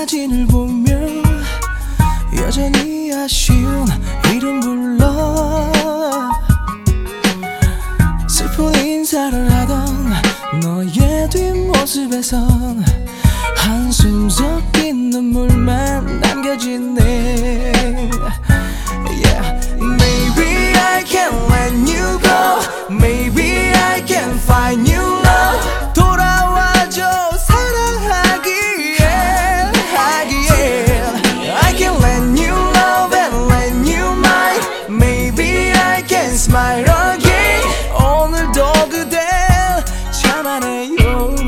사진을 보면 여전히 아쉬운 이름 불러 슬픈 인사를 하던 너의 뒷모습에선 한숨 섞인 눈물만 남겨지네. Yeah. Maybe I can let you go. Maybe I can find new love. 돌아와줘 사랑하기엔 I can let you love and let you mine. Maybe I can smile again. 오늘도 그댈 참아내요.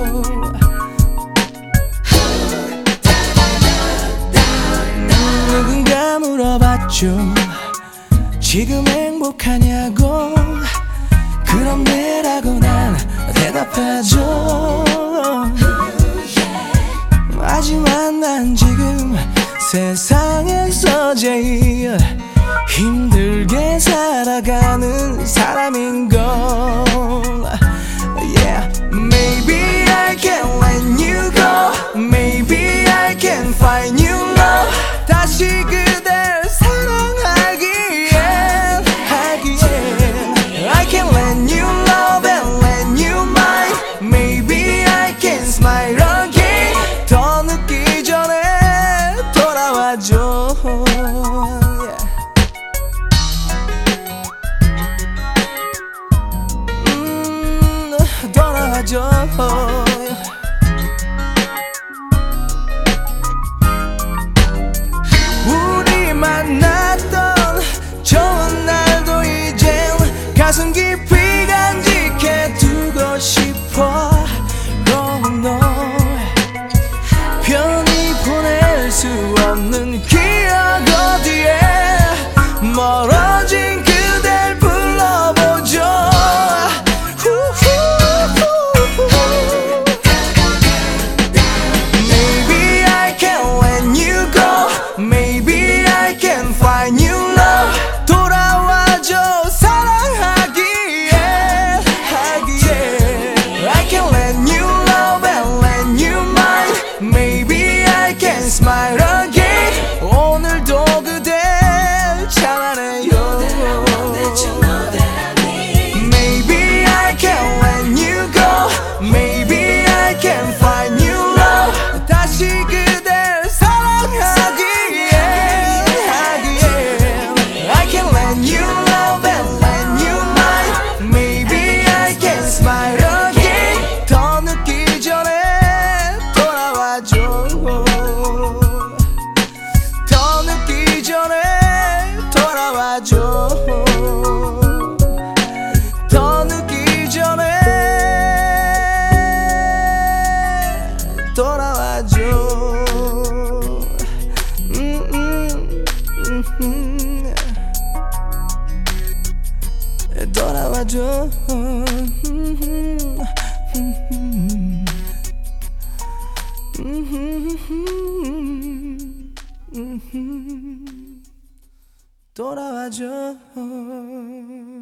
누군가 물어봤죠. 지금 행복하냐고. 그럼 네라고 난 대답하죠. 하지만 난 지금 세상에서 제일 힘들게 살아가는 사람인걸. Yeah. Maybe I can let you go. Maybe I can find new love. 다시 그댈 사랑하기엔 I can let you love and let you mine. Maybe I can smile again. 더 늦기 전에 돌아와줘. 돌아와줘. 우리 만났던 좋은 날도 이젠 가슴 깊이 간직해 두고 싶어. Oh no. 편히 보낼 수 없는 기억 어디에 멀어진 그댈 불러보죠. Maybe I can let you go. Maybe I can find new love. 돌아와줘 사랑하기엔 I can let you love and let you mine. Maybe I can smile again. 오늘도 그댈 참아내요. Maybe I can let you go. Maybe I can find new love. 다시 그댈 사랑하기엔 I can let you love and let you mine. Maybe I can smile again. 더 늦기 전에 돌아와줘. 더 늦기 전에 돌아와줘. 더 늦기 전에 돌아와줘. 돌아와줘. 돌아와줘.